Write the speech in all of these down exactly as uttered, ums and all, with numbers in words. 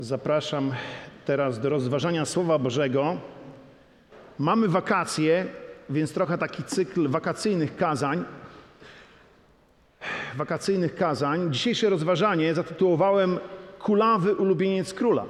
Zapraszam teraz do rozważania Słowa Bożego. Mamy wakacje, więc trochę taki cykl wakacyjnych kazań. Wakacyjnych kazań. Dzisiejsze rozważanie zatytułowałem Kulawy ulubieniec króla.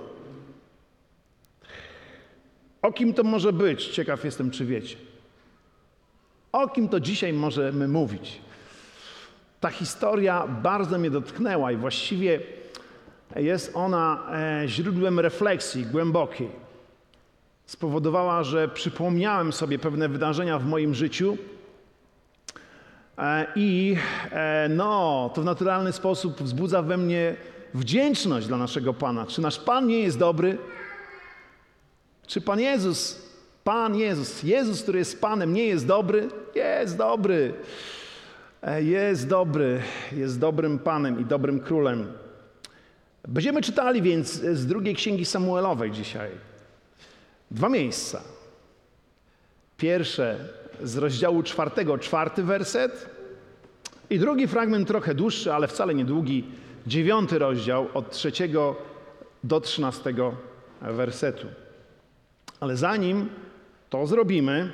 O kim to może być? Ciekaw jestem, czy wiecie. O kim to dzisiaj możemy mówić? Ta historia bardzo mnie dotknęła i właściwie jest ona źródłem refleksji głębokiej. Spowodowała, że przypomniałem sobie pewne wydarzenia w moim życiu i no, to w naturalny sposób wzbudza we mnie wdzięczność dla naszego Pana. Czy nasz Pan nie jest dobry? Czy Pan Jezus, Pan Jezus, Jezus, który jest Panem, nie jest dobry? Jest dobry. Jest dobry. Jest dobrym Panem i dobrym Królem. Będziemy czytali więc z drugiej Księgi Samuelowej dzisiaj. Dwa miejsca. Pierwsze z rozdziału czwartego, czwarty werset i drugi fragment trochę dłuższy, ale wcale nie-długi, dziewiąty rozdział od trzeciego do trzynastego wersetu. Ale zanim to zrobimy,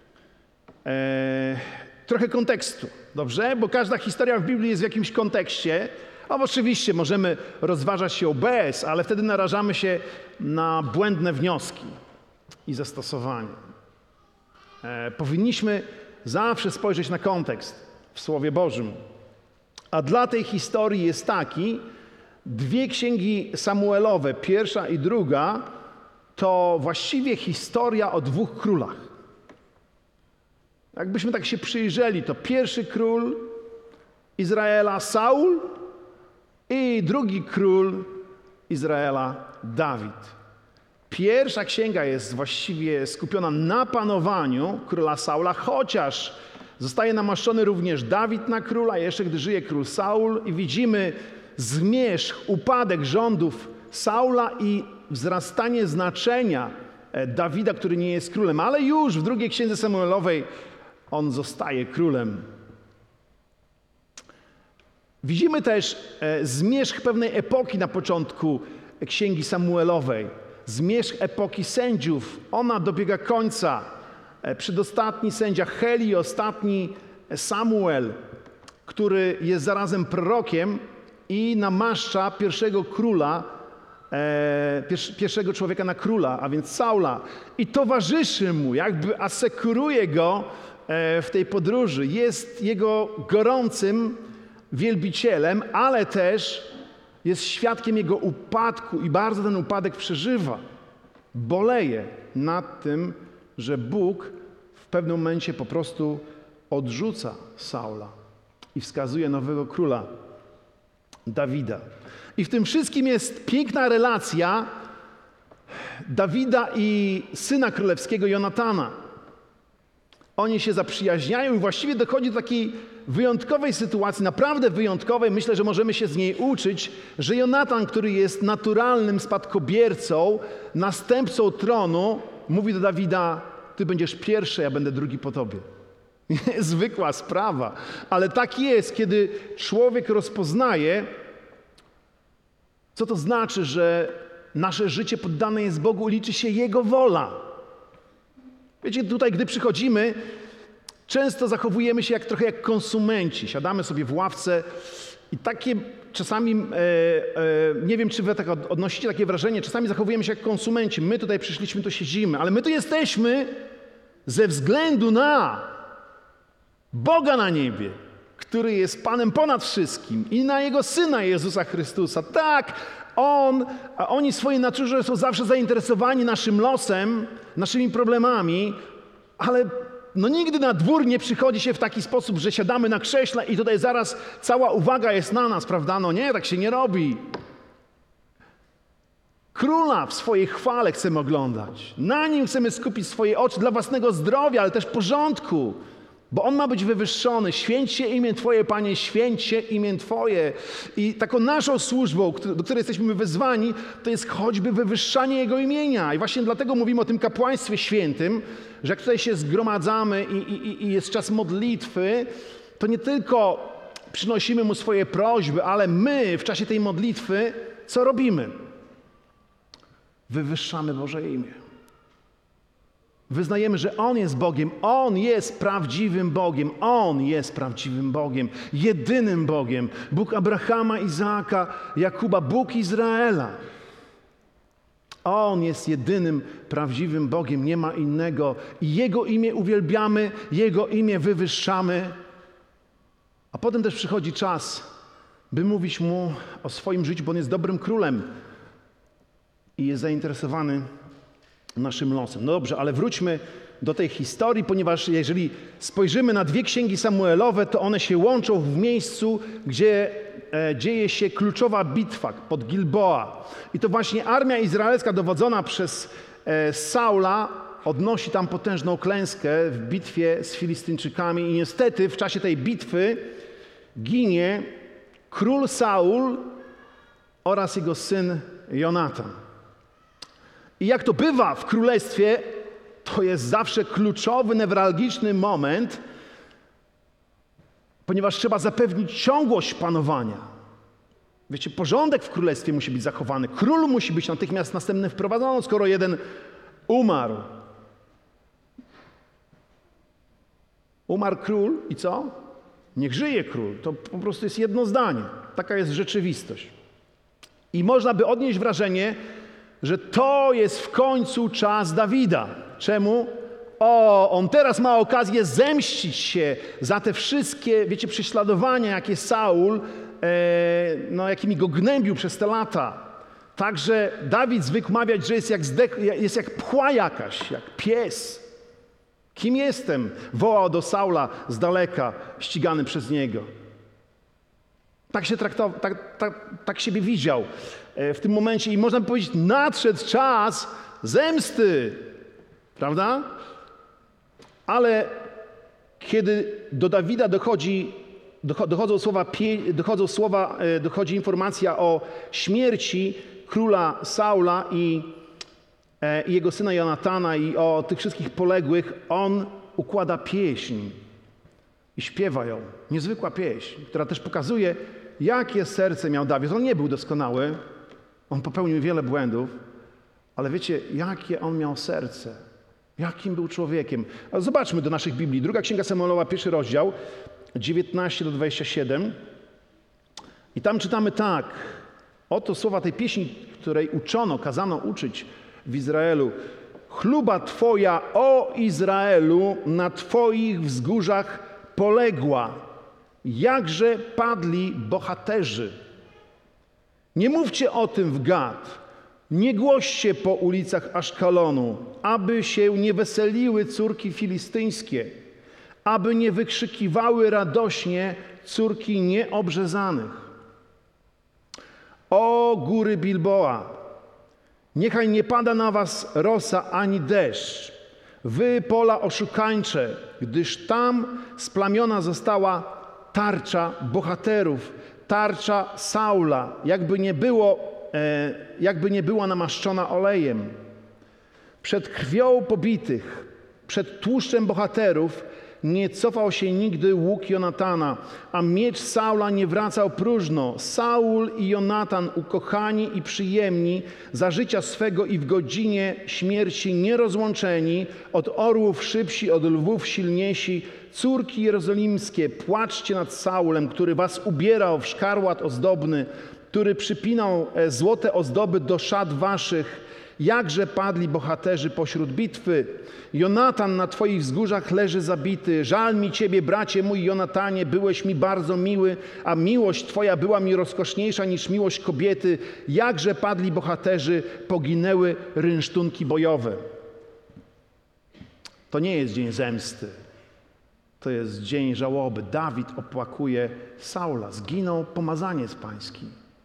e, trochę kontekstu, dobrze? Bo każda historia w Biblii jest w jakimś kontekście. A oczywiście możemy rozważać ją bez, ale wtedy narażamy się na błędne wnioski i zastosowania. E, powinniśmy zawsze spojrzeć na kontekst w Słowie Bożym. A dla tej historii jest taki, dwie księgi Samuelowe, pierwsza i druga, to właściwie historia o dwóch królach. Jakbyśmy tak się przyjrzeli, to pierwszy król Izraela Saul i drugi król Izraela Dawid. Pierwsza księga jest właściwie skupiona na panowaniu króla Saula, chociaż zostaje namaszczony również Dawid na króla, jeszcze gdy żyje król Saul i widzimy zmierzch, upadek rządów Saula i wzrastanie znaczenia Dawida, który nie jest królem, ale już w drugiej księdze Samuelowej on zostaje królem. Widzimy też zmierzch pewnej epoki na początku Księgi Samuelowej. Zmierzch epoki sędziów. Ona dobiega końca. Przedostatni sędzia Heli, ostatni Samuel, który jest zarazem prorokiem i namaszcza pierwszego króla, pierwszego człowieka na króla, a więc Saula. I towarzyszy mu, jakby asekuruje go w tej podróży. Jest jego gorącym wielbicielem, ale też jest świadkiem jego upadku i bardzo ten upadek przeżywa. Boleje nad tym, że Bóg w pewnym momencie po prostu odrzuca Saula i wskazuje nowego króla, Dawida. I w tym wszystkim jest piękna relacja Dawida i syna królewskiego Jonatana. Oni się zaprzyjaźniają i właściwie dochodzi do takiej wyjątkowej sytuacji, naprawdę wyjątkowej. Myślę, że możemy się z niej uczyć, że Jonatan, który jest naturalnym spadkobiercą, następcą tronu, mówi do Dawida: ty będziesz pierwszy, ja będę drugi po tobie. Zwykła sprawa, ale tak jest, kiedy człowiek rozpoznaje, co to znaczy, że nasze życie poddane jest Bogu, liczy się Jego wola. Wiecie, tutaj, gdy przychodzimy, często zachowujemy się jak, trochę jak konsumenci. Siadamy sobie w ławce i takie czasami, e, e, nie wiem, czy wy tak odnosicie takie wrażenie, czasami zachowujemy się jak konsumenci. My tutaj przyszliśmy, tu siedzimy, ale my tu jesteśmy ze względu na Boga na niebie, który jest Panem ponad wszystkim i na Jego Syna Jezusa Chrystusa. Tak, On, a oni w swojej naturze są zawsze zainteresowani naszym losem, naszymi problemami, ale no nigdy na dwór nie przychodzi się w taki sposób, że siadamy na krześle i tutaj zaraz cała uwaga jest na nas, prawda? No nie, tak się nie robi. Króla w swojej chwale chcemy oglądać. Na Nim chcemy skupić swoje oczy dla własnego zdrowia, ale też porządku. Bo On ma być wywyższony. Święć się imię Twoje, Panie, święć się imię Twoje. I taką naszą służbą, do której jesteśmy wezwani, to jest choćby wywyższanie Jego imienia. I właśnie dlatego mówimy o tym kapłaństwie świętym, że jak tutaj się zgromadzamy i, i, i jest czas modlitwy, to nie tylko przynosimy Mu swoje prośby, ale my w czasie tej modlitwy co robimy? wywyższamy Boże imię. Wyznajemy, że On jest Bogiem. On jest prawdziwym Bogiem. On jest prawdziwym Bogiem. Jedynym Bogiem. Bóg Abrahama, Izaaka, Jakuba. Bóg Izraela. On jest jedynym prawdziwym Bogiem. Nie ma innego. I Jego imię uwielbiamy. Jego imię wywyższamy. A potem też przychodzi czas, by mówić Mu o swoim życiu, bo On jest dobrym królem. I jest zainteresowany naszym losem. No dobrze, ale wróćmy do tej historii, ponieważ jeżeli spojrzymy na dwie księgi Samuelowe, to one się łączą w miejscu, gdzie e, dzieje się kluczowa bitwa pod Gilboa. I to właśnie armia izraelska dowodzona przez e, Saula odnosi tam potężną klęskę w bitwie z Filistyńczykami i niestety w czasie tej bitwy ginie król Saul oraz jego syn Jonatan. I jak to bywa w królestwie, to jest zawsze kluczowy, newralgiczny moment, ponieważ trzeba zapewnić ciągłość panowania. Wiecie, porządek w królestwie musi być zachowany. Król musi być natychmiast następny wprowadzony, skoro jeden umarł. Umarł król i co? Niech żyje król. To po prostu jest jedno zdanie. Taka jest rzeczywistość. I można by odnieść wrażenie, że to jest w końcu czas Dawida. Czemu? O, on teraz ma okazję zemścić się za te wszystkie, wiecie, prześladowania, jakie Saul, e, no, jakimi go gnębił przez te lata. Także Dawid zwykł mawiać, że jest jak, zdech, jest jak pchła jakaś, jak pies. Kim jestem? Wołał do Saula z daleka, ścigany przez niego. Tak się traktował, tak, tak, tak siebie widział w tym momencie i można by powiedzieć, nadszedł czas zemsty, prawda? Ale kiedy do Dawida dochodzi, dochodzą słowa, dochodzą słowa, dochodzi informacja o śmierci króla Saula i, i jego syna Jonatana i o tych wszystkich poległych, on układa pieśń i śpiewa ją. Niezwykła pieśń, która też pokazuje, jakie serce miał Dawid. On nie był doskonały, on popełnił wiele błędów, ale wiecie, jakie on miał serce, jakim był człowiekiem. Ale zobaczmy do naszych Biblii. Druga Księga Samuelowa, pierwszy rozdział, dziewiętnaście do dwudziestego siódmego. I tam czytamy tak. Oto słowa tej pieśni, której uczono, kazano uczyć w Izraelu. Chluba Twoja, o Izraelu, na Twoich wzgórzach poległa. Jakże padli bohaterzy. Nie mówcie o tym w Gad, nie głoście po ulicach Aszkalonu, aby się nie weseliły córki filistyńskie, aby nie wykrzykiwały radośnie córki nieobrzezanych. O góry Bilboa, niechaj nie pada na was rosa ani deszcz, wy pola oszukańcze, gdyż tam splamiona została tarcza bohaterów, tarcza Saula, jakby nie było, e, jakby nie była namaszczona olejem. Przed krwią pobitych, przed tłuszczem bohaterów nie cofał się nigdy łuk Jonatana, a miecz Saula nie wracał próżno. Saul i Jonatan, ukochani i przyjemni, za życia swego i w godzinie śmierci nierozłączeni, od orłów szybsi, od lwów silniejsi, córki jerozolimskie, płaczcie nad Saulem, który was ubierał w szkarłat ozdobny, który przypinał złote ozdoby do szat waszych. Jakże padli bohaterzy pośród bitwy. Jonatan na twoich wzgórzach leży zabity. Żal mi ciebie, bracie mój Jonatanie, byłeś mi bardzo miły, a miłość twoja była mi rozkoszniejsza niż miłość kobiety. Jakże padli bohaterzy, poginęły rynsztunki bojowe. To nie jest dzień zemsty. To jest dzień żałoby. Dawid opłakuje Saula. Zginął pomazaniec pański.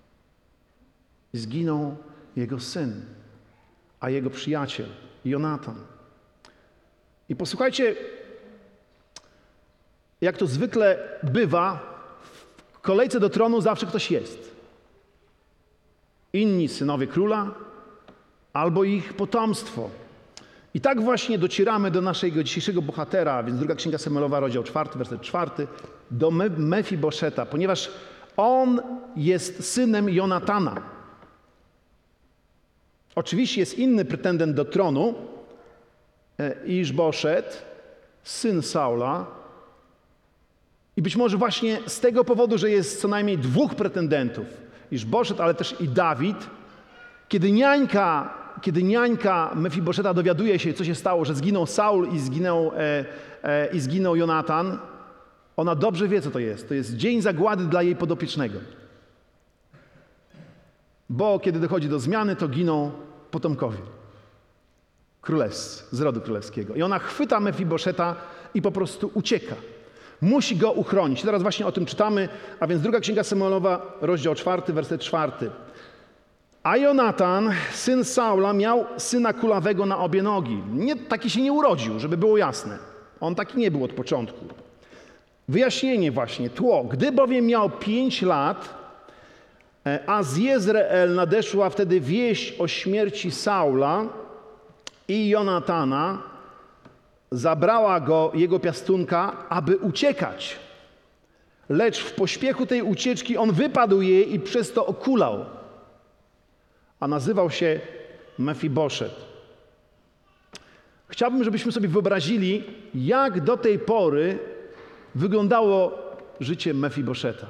Zginął jego syn, a jego przyjaciel, Jonatan. I posłuchajcie, jak to zwykle bywa, w kolejce do tronu zawsze ktoś jest. Inni synowie króla, albo ich potomstwo. I tak właśnie docieramy do naszego dzisiejszego bohatera, więc druga Księga Samuelowa, rozdział czwarty, werset czwarty, do Mefiboszeta, ponieważ on jest synem Jonatana. Oczywiście jest inny pretendent do tronu, Isz-Boszet, syn Saula. I być może właśnie z tego powodu, że jest co najmniej dwóch pretendentów, Isz-Boszet, ale też i Dawid, kiedy niańka, kiedy niańka Mefiboszeta dowiaduje się, co się stało, że zginął Saul i zginął, e, e, i zginął Jonatan, ona dobrze wie, co to jest. To jest dzień zagłady dla jej podopiecznego. Bo kiedy dochodzi do zmiany, to giną potomkowie królewscy, z rodu królewskiego. I ona chwyta Mefiboszeta i po prostu ucieka. Musi go uchronić. Teraz właśnie o tym czytamy, a więc druga Księga Samuelowa, rozdział czwarty, werset czwarty. A Jonatan, syn Saula, miał syna kulawego na obie nogi. Nie, taki się nie urodził, żeby było jasne. On taki nie był od początku. Wyjaśnienie właśnie, tło. Gdy bowiem miał pięć lat, a z Jezreel nadeszła wtedy wieść o śmierci Saula i Jonatana, zabrała go jego piastunka, aby uciekać. Lecz w pośpiechu tej ucieczki on wypadł jej i przez to okulał. A nazywał się Mefiboszet. Chciałbym, żebyśmy sobie wyobrazili, jak do tej pory wyglądało życie Mefiboszeta.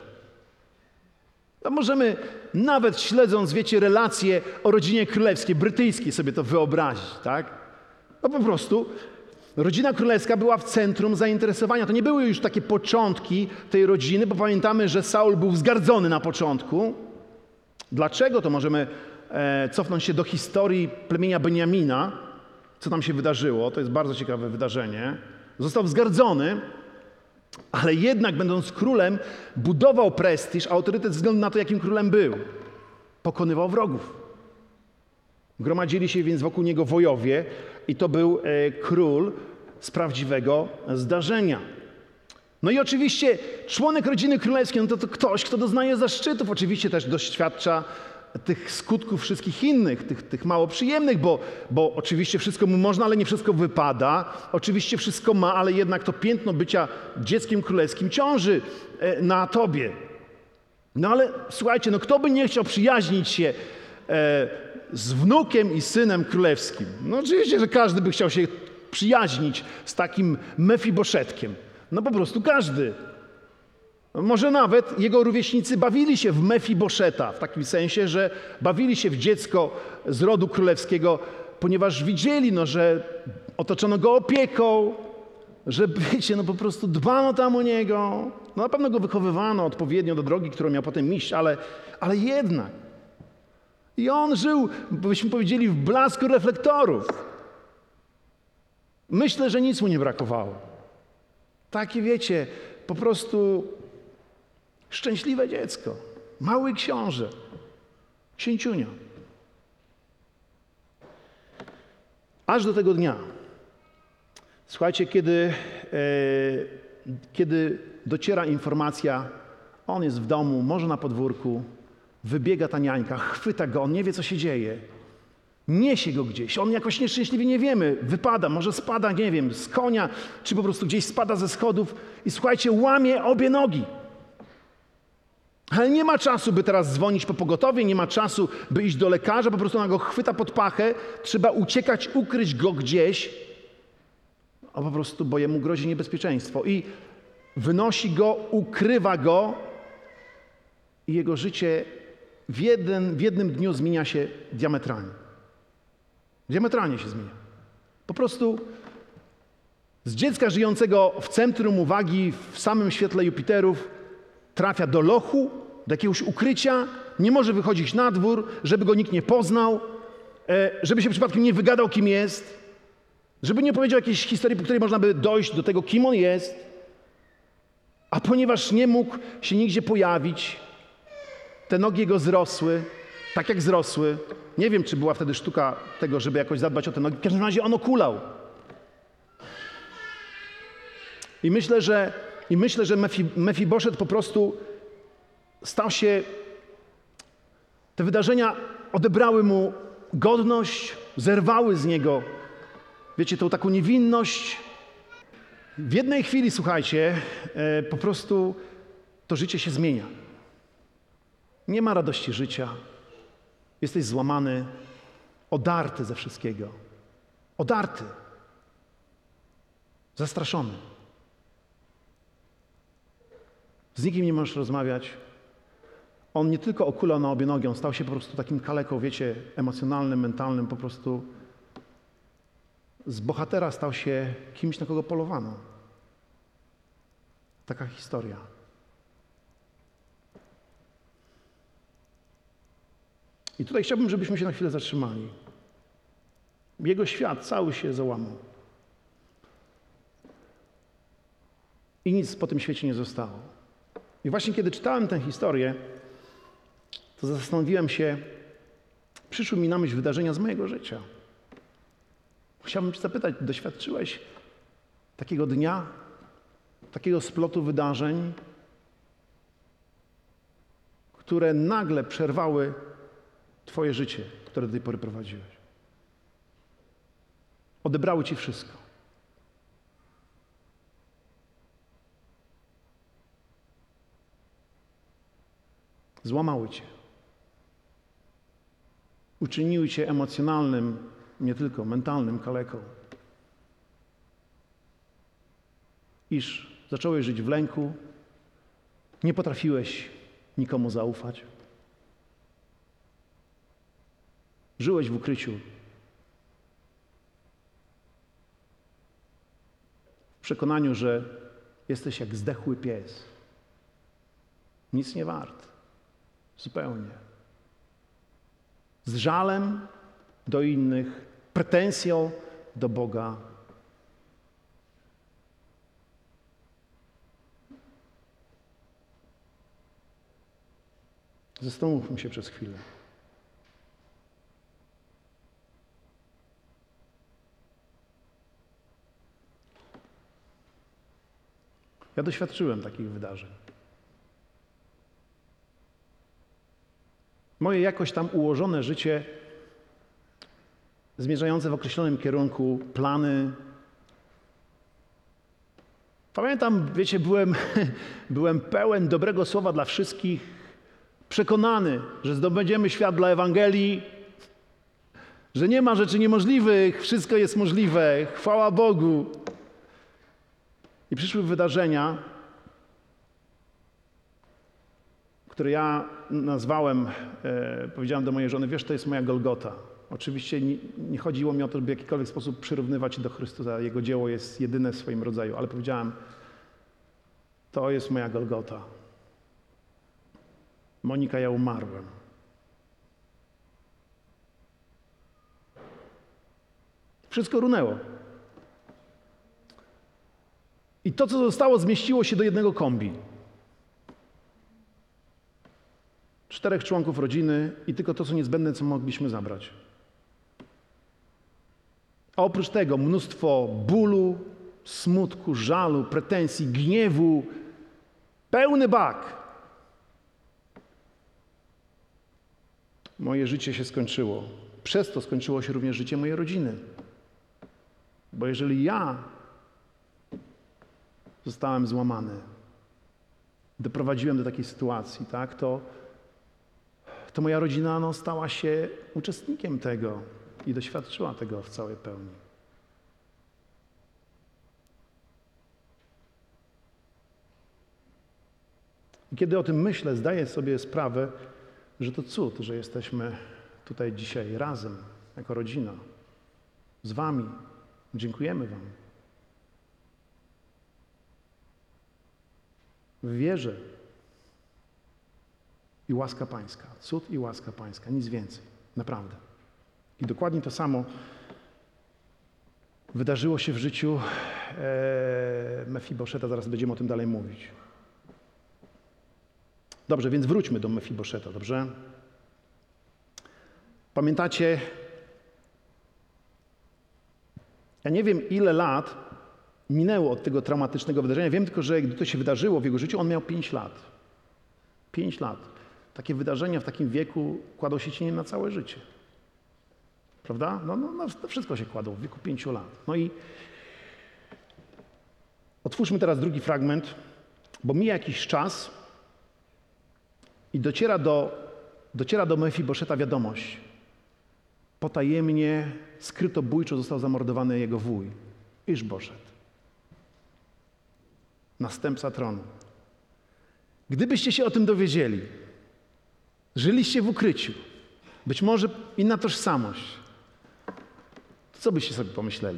No możemy nawet śledząc, wiecie, relacje o rodzinie królewskiej, brytyjskiej sobie to wyobrazić, tak? No po prostu rodzina królewska była w centrum zainteresowania. To nie były już takie początki tej rodziny, bo pamiętamy, że Saul był wzgardzony na początku. Dlaczego? To możemy e, cofnąć się do historii plemienia Beniamina, co tam się wydarzyło. To jest bardzo ciekawe wydarzenie. Został wzgardzony, ale jednak będąc królem budował prestiż, autorytet ze względu na to, jakim królem był. Pokonywał wrogów. Gromadzili się więc wokół niego wojowie i to był e, król z prawdziwego zdarzenia. No i oczywiście członek rodziny królewskiej, no to, to ktoś, kto doznaje zaszczytów, oczywiście też doświadcza tych skutków wszystkich innych, tych, tych mało przyjemnych, bo, bo oczywiście wszystko mu można, ale nie wszystko wypada. Oczywiście wszystko ma, ale jednak to piętno bycia dzieckiem królewskim ciąży e, na tobie. No ale słuchajcie, no kto by nie chciał przyjaźnić się e, z wnukiem i synem królewskim? No oczywiście, że każdy by chciał się przyjaźnić z takim Mefiboszetkiem. No po prostu każdy. Może nawet jego rówieśnicy bawili się w Mefiboszeta, w takim sensie, że bawili się w dziecko z rodu królewskiego, ponieważ widzieli, no, że otoczono go opieką, że wiecie, no po prostu dbano tam o niego. No na pewno go wychowywano odpowiednio do drogi, którą miał potem iść, ale, ale jednak. I on żył, byśmy powiedzieli, w blasku reflektorów. Myślę, że nic mu nie brakowało. Takie, wiecie, po prostu szczęśliwe dziecko. Mały książę. Księciunia. Aż do tego dnia. Słuchajcie, kiedy, e, kiedy dociera informacja, on jest w domu, może na podwórku, wybiega ta niańka, chwyta go, on nie wie, co się dzieje. Niesie go gdzieś, on jakoś nieszczęśliwie, nie wiemy, wypada, może spada, nie wiem, z konia, czy po prostu gdzieś spada ze schodów i słuchajcie, łamie obie nogi. Ale nie ma czasu, by teraz dzwonić po pogotowie, nie ma czasu, by iść do lekarza, po prostu ona go chwyta pod pachę, trzeba uciekać, ukryć go gdzieś, a po prostu, bo jemu grozi niebezpieczeństwo. I wynosi go, ukrywa go i jego życie w, jeden, w jednym dniu zmienia się diametralnie. Diametralnie się zmienia. Po prostu z dziecka żyjącego w centrum uwagi, w samym świetle Jupiterów, trafia do lochu, do jakiegoś ukrycia, nie może wychodzić na dwór, żeby go nikt nie poznał, żeby się przypadkiem nie wygadał, kim jest, żeby nie powiedział jakiejś historii, po której można by dojść do tego, kim on jest. A ponieważ nie mógł się nigdzie pojawić, te nogi jego zrosły, tak jak zrosły. Nie wiem, czy była wtedy sztuka tego, żeby jakoś zadbać o te nogi. W każdym razie on okulał. I myślę, że, i myślę, że Mefi, Mefiboszet po prostu stał się... Te wydarzenia odebrały mu godność, zerwały z niego, wiecie, tą taką niewinność. W jednej chwili, słuchajcie, e, po prostu to życie się zmienia. Nie ma radości życia. Jesteś złamany. odarty ze wszystkiego. Odarty. Zastraszony. Z nikim nie możesz rozmawiać. On nie tylko okulał na obie nogi, on stał się po prostu takim kaleką, wiecie, emocjonalnym, mentalnym, po prostu z bohatera stał się kimś, na kogo polowano. Taka historia. I tutaj chciałbym, żebyśmy się na chwilę zatrzymali. Jego świat cały się załamał. I nic po tym świecie nie zostało. I właśnie kiedy czytałem tę historię, to zastanowiłem się, przyszły mi na myśl wydarzenia z mojego życia. Chciałbym Cię zapytać, doświadczyłeś takiego dnia, takiego splotu wydarzeń, które nagle przerwały Twoje życie, które do tej pory prowadziłeś? Odebrały Ci wszystko. Złamały Cię. Uczyniły Cię emocjonalnym, nie tylko mentalnym kaleką. Iż zacząłeś żyć w lęku, nie potrafiłeś nikomu zaufać. Żyłeś w ukryciu. W przekonaniu, że jesteś jak zdechły pies. Nic nie wart. Zupełnie. Z żalem do innych, pretensją do Boga. Zastanówmy się przez chwilę. Ja doświadczyłem takich wydarzeń. Moje jakoś tam ułożone życie, zmierzające w określonym kierunku, plany. Pamiętam, wiecie, byłem, byłem pełen dobrego słowa dla wszystkich, przekonany, że zdobędziemy świat dla Ewangelii, że nie ma rzeczy niemożliwych, wszystko jest możliwe, chwała Bogu. I przyszły wydarzenia, które ja nazwałem, e, powiedziałem do mojej żony, wiesz, to jest moja Golgota. Oczywiście nie, nie chodziło mi o to, by w jakikolwiek sposób przyrównywać się do Chrystusa. Jego dzieło jest jedyne w swoim rodzaju, ale powiedziałem, to jest moja Golgota. Monika, ja umarłem. Wszystko runęło. I to, co zostało, zmieściło się do jednego kombi. Czterech członków rodziny i tylko to, co niezbędne, co mogliśmy zabrać. A oprócz tego mnóstwo bólu, smutku, żalu, pretensji, gniewu. Pełny bak. Moje życie się skończyło. Przez to skończyło się również życie mojej rodziny. Bo jeżeli ja zostałem złamany, doprowadziłem do takiej sytuacji, tak, to, to moja rodzina no, stała się uczestnikiem tego i doświadczyła tego w całej pełni. I kiedy o tym myślę, zdaję sobie sprawę, że to cud, że jesteśmy tutaj dzisiaj razem, jako rodzina, z wami. Dziękujemy wam. W wierze i łaska Pańska. Cud i łaska Pańska. Nic więcej. Naprawdę. I dokładnie to samo wydarzyło się w życiu e, Mefiboszeta. Zaraz będziemy o tym dalej mówić. Dobrze, więc wróćmy do Mefiboszeta, dobrze? Pamiętacie, ja nie wiem, ile lat minęło od tego traumatycznego wydarzenia. Wiem tylko, że gdy to się wydarzyło w jego życiu, on miał pięć lat. Pięć lat. Takie wydarzenia w takim wieku kładą się cieniem na całe życie. Prawda? No, no, no wszystko się kładło w wieku pięciu lat. No i otwórzmy teraz drugi fragment, bo mija jakiś czas i dociera do, dociera do Mefiboszeta wiadomość. potajemnie, skrytobójczo został zamordowany jego wuj, Iszboszet, następca tronu. Gdybyście się o tym dowiedzieli, żyliście w ukryciu, być może inna tożsamość, to co byście sobie pomyśleli?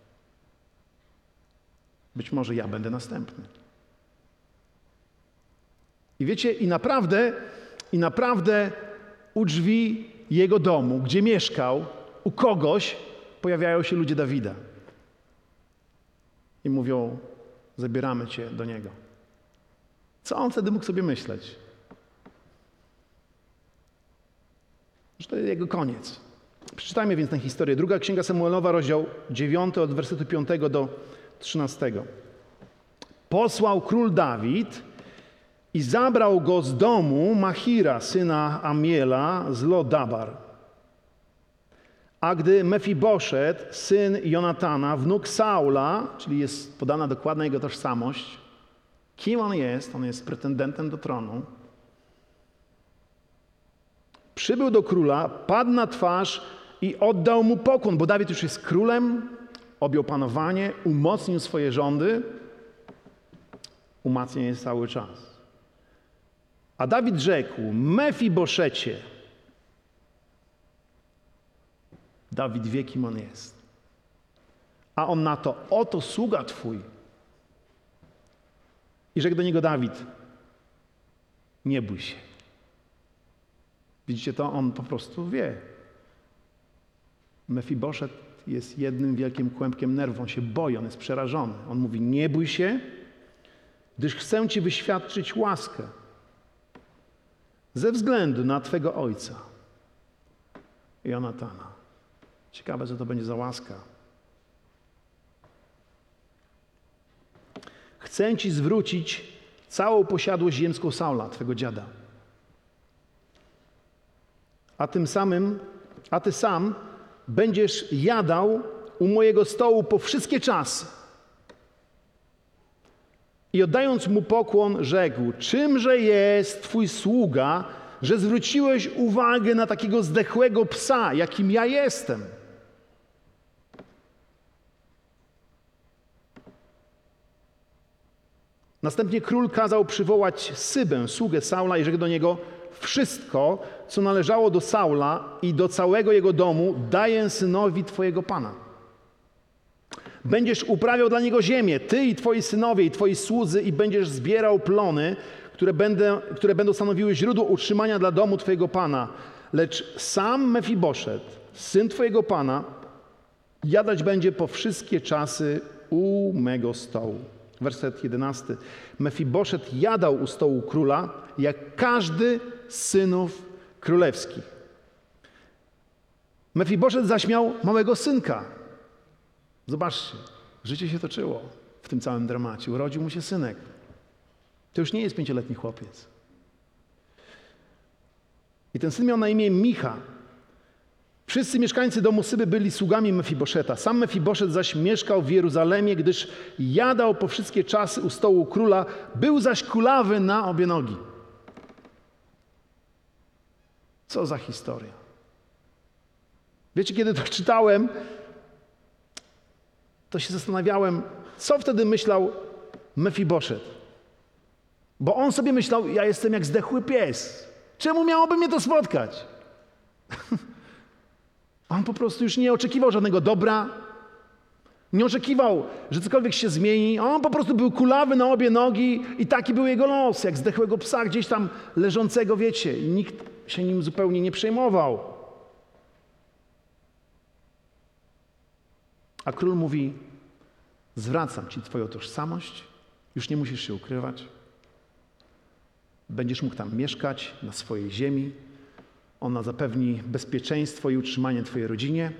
Być może ja będę następny. I wiecie, i naprawdę, i naprawdę u drzwi jego domu, gdzie mieszkał, u kogoś pojawiają się ludzie Dawida. I mówią, zabieramy cię do niego. Co on wtedy mógł sobie myśleć? Że to jest jego koniec. Przeczytajmy więc tę historię. Druga Księga Samuelowa, rozdział dziewiąty, od wersetu piątego do trzynastego. Posłał król Dawid i zabrał go z domu Machira, syna Amiela z Lo-Dabar. A gdy Mefiboszet, syn Jonatana, wnuk Saula, czyli jest podana dokładna jego tożsamość, kim on jest, on jest pretendentem do tronu, przybył do króla, padł na twarz i oddał mu pokłon, bo Dawid już jest królem, objął panowanie, umocnił swoje rządy, umacnia je cały czas. A Dawid rzekł, Mefiboszecie, Dawid wie, kim on jest. A on na to, oto sługa twój. I rzekł do niego Dawid, nie bój się. Widzicie to? On po prostu wie. Mefiboszet jest jednym wielkim kłębkiem nerwów. On się boi, on jest przerażony. On mówi, nie bój się, gdyż chcę ci wyświadczyć łaskę ze względu na twego ojca, Jonatana. Ciekawe, co to będzie za łaska. Chcę ci zwrócić całą posiadłość ziemską Saula, twego dziada. A tym samym, a ty sam będziesz jadał u mojego stołu po wszystkie czasy. I oddając mu pokłon, rzekł, czymże jest twój sługa, że zwróciłeś uwagę na takiego zdechłego psa, jakim ja jestem? Następnie król kazał przywołać Sybę, sługę Saula, i rzekł do niego, wszystko, co należało do Saula i do całego jego domu, daję synowi twojego pana. Będziesz uprawiał dla niego ziemię, ty i twoi synowie i twoi słudzy, i będziesz zbierał plony, które, będę, które będą stanowiły źródło utrzymania dla domu twojego pana. Lecz sam Mefiboszet, syn twojego pana, jadać będzie po wszystkie czasy u mego stołu. Werset jedenasty. Mefiboszet jadał u stołu króla, jak każdy z synów królewskich. Mefiboszet zaś miał małego synka. Zobaczcie, życie się toczyło w tym całym dramacie. Urodził mu się synek. To już nie jest pięcioletni chłopiec. I ten syn miał na imię Micha. Wszyscy mieszkańcy domu Syby byli sługami Mefiboszeta. Sam Mefiboszet zaś mieszkał w Jeruzalemie, gdyż jadał po wszystkie czasy u stołu króla, był zaś kulawy na obie nogi. Co za historia. Wiecie, kiedy to czytałem, to się zastanawiałem, co wtedy myślał Mefiboszet. Bo on sobie myślał, ja jestem jak zdechły pies. Czemu miałoby mnie to spotkać? On po prostu już nie oczekiwał żadnego dobra, nie oczekiwał, że cokolwiek się zmieni. On po prostu był kulawy na obie nogi i taki był jego los, jak zdechłego psa gdzieś tam leżącego, wiecie. I nikt się nim zupełnie nie przejmował. A król mówi, zwracam ci twoją tożsamość, już nie musisz się ukrywać. Będziesz mógł tam mieszkać na swojej ziemi. Ona zapewni bezpieczeństwo i utrzymanie twojej rodzinie.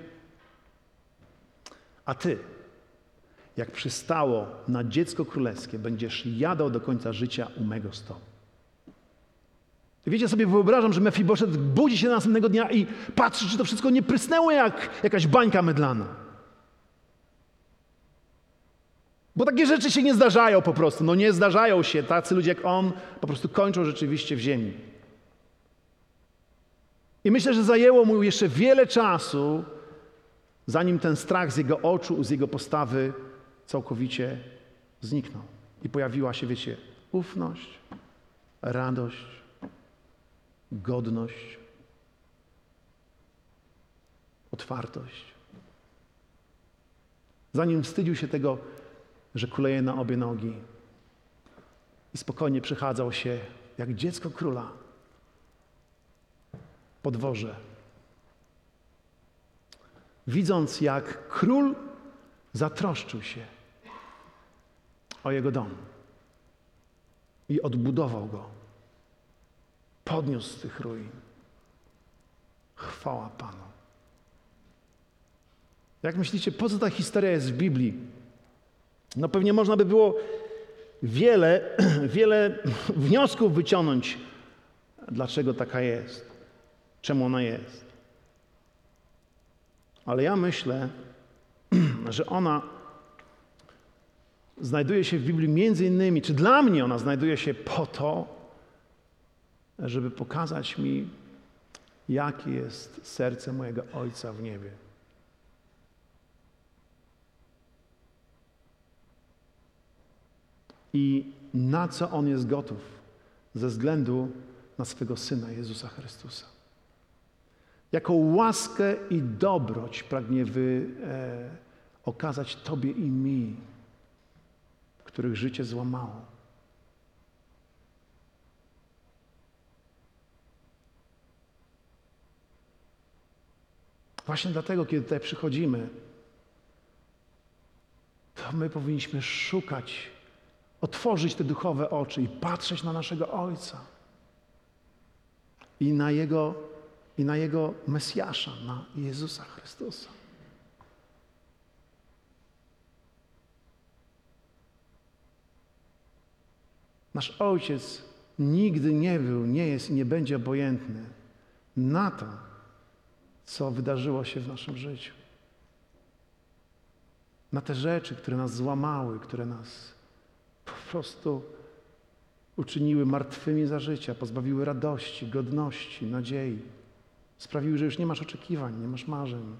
A ty, jak przystało na dziecko królewskie, będziesz jadał do końca życia u mego stołu. I wiecie, sobie wyobrażam, że Mefiboszet budzi się następnego dnia i patrzy, czy to wszystko nie prysnęło jak jakaś bańka mydlana. Bo takie rzeczy się nie zdarzają po prostu. No nie zdarzają się. Tacy ludzie jak on po prostu kończą rzeczywiście w ziemi. I myślę, że zajęło mu jeszcze wiele czasu, zanim ten strach z jego oczu, z jego postawy całkowicie zniknął. I pojawiła się, wiecie, ufność, radość, godność, otwartość. Zanim wstydził się tego, że kuleje na obie nogi i spokojnie przechadzał się jak dziecko króla po dworze. Widząc, jak król zatroszczył się o jego dom i odbudował go, podniósł z tych ruin. Chwała Panu. Jak myślicie, po co ta historia jest w Biblii? No pewnie można by było wiele, wiele wniosków wyciągnąć, dlaczego taka jest, czemu ona jest. Ale ja myślę, że ona znajduje się w Biblii między innymi, czy dla mnie ona znajduje się po to, żeby pokazać mi, jakie jest serce mojego Ojca w niebie. I na co On jest gotów ze względu na swego Syna Jezusa Chrystusa. Jaką łaskę i dobroć pragnie wy, e, okazać Tobie i mi, których życie złamało. Właśnie dlatego, kiedy tutaj przychodzimy, to my powinniśmy szukać, otworzyć te duchowe oczy i patrzeć na naszego Ojca i na Jego, i na Jego Mesjasza, na Jezusa Chrystusa. Nasz Ojciec nigdy nie był, nie jest i nie będzie obojętny na to, co wydarzyło się w naszym życiu. Na te rzeczy, które nas złamały, które nas po prostu uczyniły martwymi za życia, pozbawiły radości, godności, nadziei. Sprawiły, że już nie masz oczekiwań, nie masz marzeń.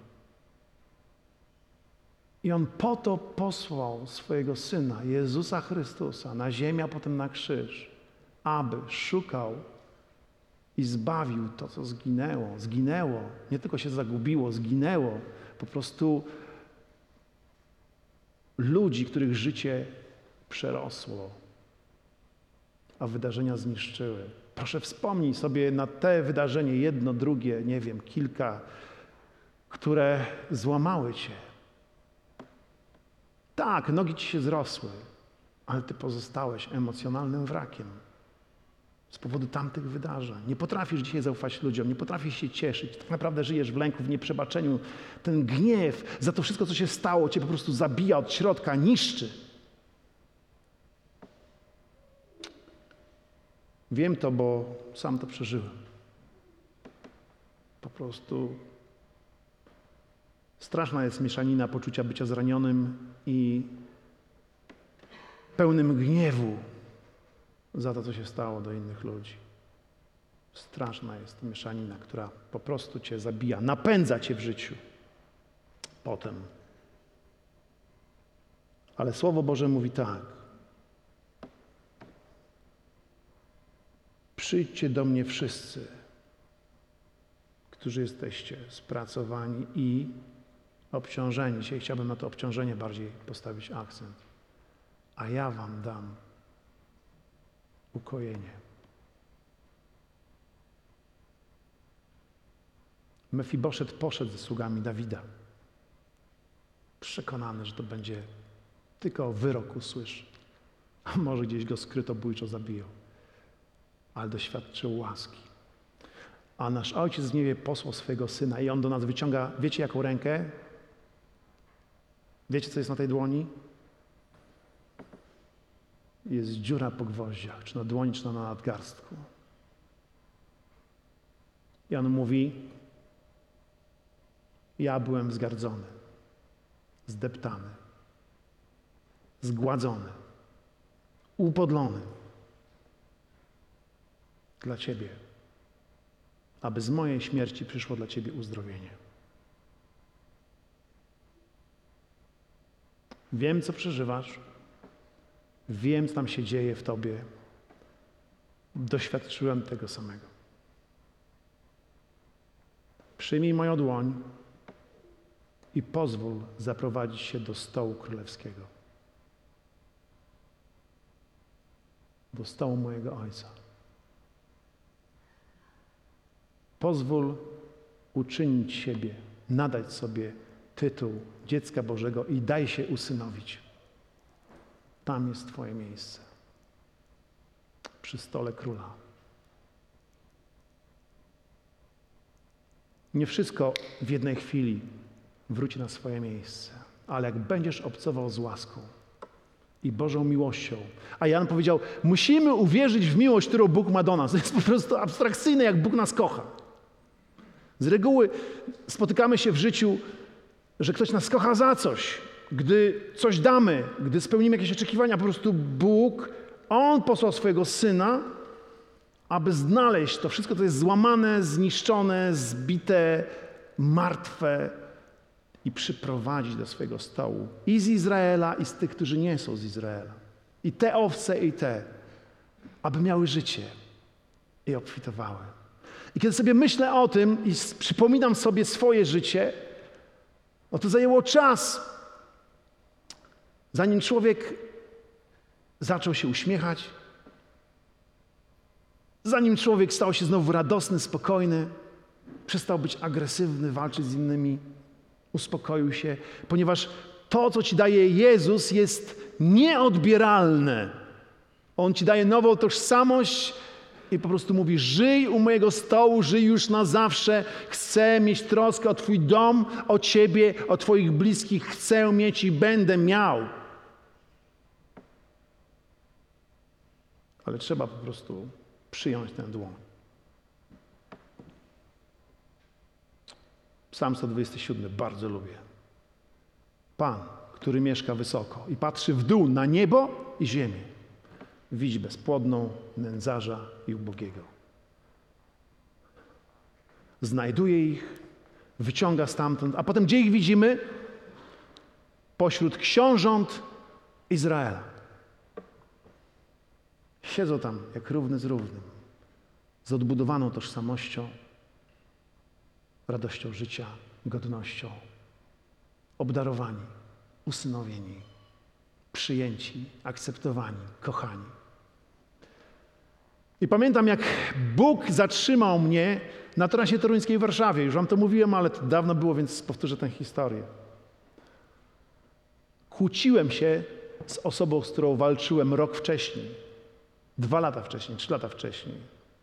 I On po to posłał swojego Syna, Jezusa Chrystusa, na ziemię, a potem na krzyż, aby szukał i zbawił to, co zginęło. Zginęło, nie tylko się zagubiło, zginęło po prostu ludzi, których życie przerosło, a wydarzenia zniszczyły. Proszę wspomnij sobie na te wydarzenie, jedno, drugie, nie wiem, kilka, które złamały cię. Tak, nogi ci się zrosły, ale ty pozostałeś emocjonalnym wrakiem z powodu tamtych wydarzeń. Nie potrafisz dzisiaj zaufać ludziom, nie potrafisz się cieszyć. Tak naprawdę żyjesz w lęku, w nieprzebaczeniu. Ten gniew za to wszystko, co się stało, cię po prostu zabija od środka, niszczy. Wiem to, bo sam to przeżyłem. Po prostu straszna jest mieszanina poczucia bycia zranionym i pełnym gniewu za to, co się stało do innych ludzi. Straszna jest mieszanina, która po prostu cię zabija, napędza cię w życiu. Potem. Ale Słowo Boże mówi tak. Przyjdźcie do mnie wszyscy, którzy jesteście spracowani i obciążeni. Dzisiaj chciałbym na to obciążenie bardziej postawić akcent. A ja wam dam ukojenie. Mefiboszet poszedł ze sługami Dawida. Przekonany, że to będzie tylko wyrok usłyszy. A może gdzieś go skrytobójczo zabiją. Ale doświadczył łaski. A nasz Ojciec w niebie posłał swojego Syna i On do nas wyciąga, wiecie jaką rękę? Wiecie, co jest na tej dłoni? Jest dziura po gwoździach, czy na dłoni, czy na nadgarstku. I On mówi, ja byłem zgardzony, zdeptany, zgładzony, upodlony dla Ciebie. aby z mojej śmierci przyszło dla Ciebie uzdrowienie. Wiem, co przeżywasz. Wiem, co tam się dzieje w Tobie. Doświadczyłem tego samego. Przyjmij moją dłoń i pozwól zaprowadzić się do stołu królewskiego. Do stołu mojego Ojca. Pozwól uczynić siebie, nadać sobie tytuł dziecka Bożego i daj się usynowić. Tam jest Twoje miejsce. Przy stole Króla. Nie wszystko w jednej chwili wróci na swoje miejsce, ale jak będziesz obcował z łaską i Bożą miłością, a Jan powiedział, musimy uwierzyć w miłość, którą Bóg ma do nas. To jest po prostu abstrakcyjne, jak Bóg nas kocha. Z reguły spotykamy się w życiu, że ktoś nas kocha za coś. Gdy coś damy, gdy spełnimy jakieś oczekiwania, po prostu Bóg, On posłał swojego Syna, aby znaleźć to wszystko, co jest złamane, zniszczone, zbite, martwe i przyprowadzić do swojego stołu. I z Izraela, i z tych, którzy nie są z Izraela. I te owce, i te, aby miały życie i obfitowały. I kiedy sobie myślę o tym i przypominam sobie swoje życie, no to zajęło czas, zanim człowiek zaczął się uśmiechać, zanim człowiek stał się znowu radosny, spokojny, przestał być agresywny, walczyć z innymi, uspokoił się, ponieważ to, co ci daje Jezus, jest nieodbieralne. On ci daje nową tożsamość i po prostu mówi, żyj u mojego stołu, żyj już na zawsze. Chcę mieć troskę o Twój dom, o Ciebie, o Twoich bliskich. Chcę mieć i będę miał. Ale trzeba po prostu przyjąć tę dłoń. Psalm sto dwudziesty siódmy bardzo lubię. Pan, który mieszka wysoko i patrzy w dół na niebo i ziemię, widzi bezpłodną, nędzarza i ubogiego. Znajduje ich, wyciąga stamtąd, a potem gdzie ich widzimy? Pośród książąt Izraela. Siedzą tam jak równy z równym, z odbudowaną tożsamością, radością życia, godnością, obdarowani, usynowieni, przyjęci, akceptowani, kochani. I pamiętam, jak Bóg zatrzymał mnie na trasie toruńskiej w Warszawie. Już wam to mówiłem, ale to dawno było, więc powtórzę tę historię. Kłóciłem się z osobą, z którą walczyłem rok wcześniej. Dwa lata wcześniej, trzy lata wcześniej.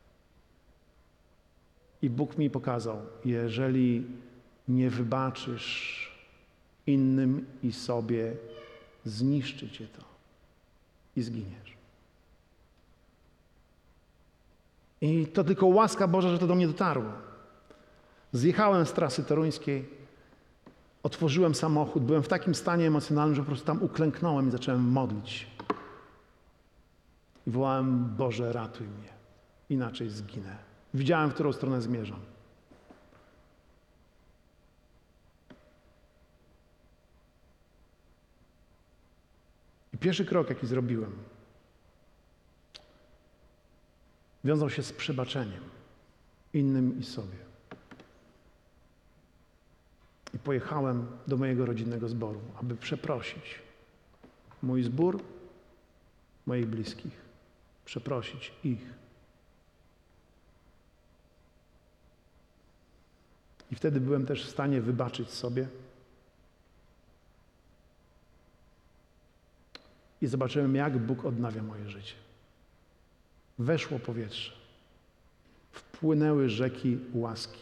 I Bóg mi pokazał, jeżeli nie wybaczysz innym i sobie, zniszczy cię to i zginiesz. I to tylko łaska Boża, że to do mnie dotarło. Zjechałem z trasy toruńskiej, otworzyłem samochód, byłem w takim stanie emocjonalnym, że po prostu tam uklęknąłem i zacząłem modlić. I wołałem, Boże, ratuj mnie, inaczej zginę. Widziałem, w którą stronę zmierzam. I pierwszy krok, jaki zrobiłem, wiązał się z przebaczeniem innym i sobie. I pojechałem do mojego rodzinnego zboru, aby przeprosić mój zbór, moich bliskich. Przeprosić ich. I wtedy byłem też w stanie wybaczyć sobie. I zobaczyłem, jak Bóg odnawia moje życie. Weszło powietrze. Wpłynęły rzeki łaski.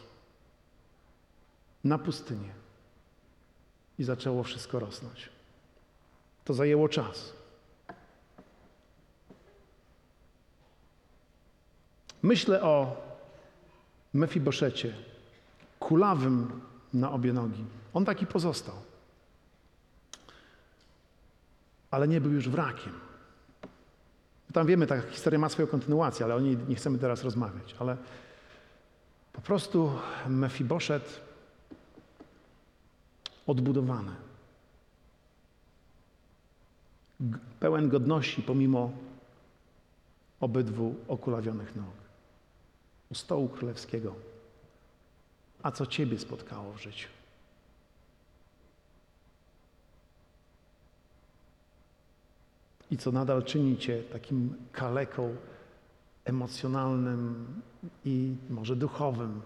Na pustynię. I zaczęło wszystko rosnąć. To zajęło czas. Myślę o Mefiboszecie, kulawym na obie nogi. On taki pozostał. Ale nie był już wrakiem. Tam wiemy, ta historia ma swoją kontynuację, ale o niej nie chcemy teraz rozmawiać. Ale Po prostu Mefiboszet odbudowany. G- pełen godności pomimo obydwu okulawionych nóg. U stołu królewskiego. A co ciebie spotkało w życiu? I co nadal czyni cię takim kaleką emocjonalnym i może duchowym.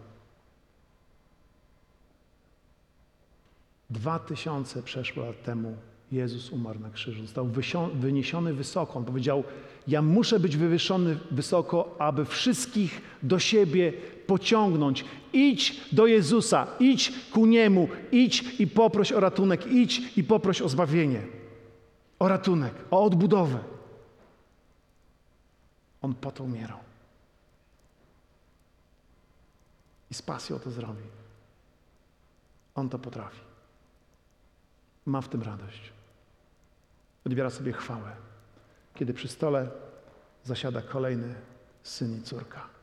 Dwa tysiące przeszło lat temu Jezus umarł na krzyżu. Został wyniesiony wysoko. On powiedział, ja muszę być wywyższony wysoko, aby wszystkich do siebie pociągnąć. Idź do Jezusa, idź ku Niemu, idź i poproś o ratunek, idź i poproś o zbawienie, o ratunek, o odbudowę. On po to umierał. I z pasją to zrobi. On to potrafi. Ma w tym radość. Odbiera sobie chwałę, kiedy przy stole zasiada kolejny syn i córka.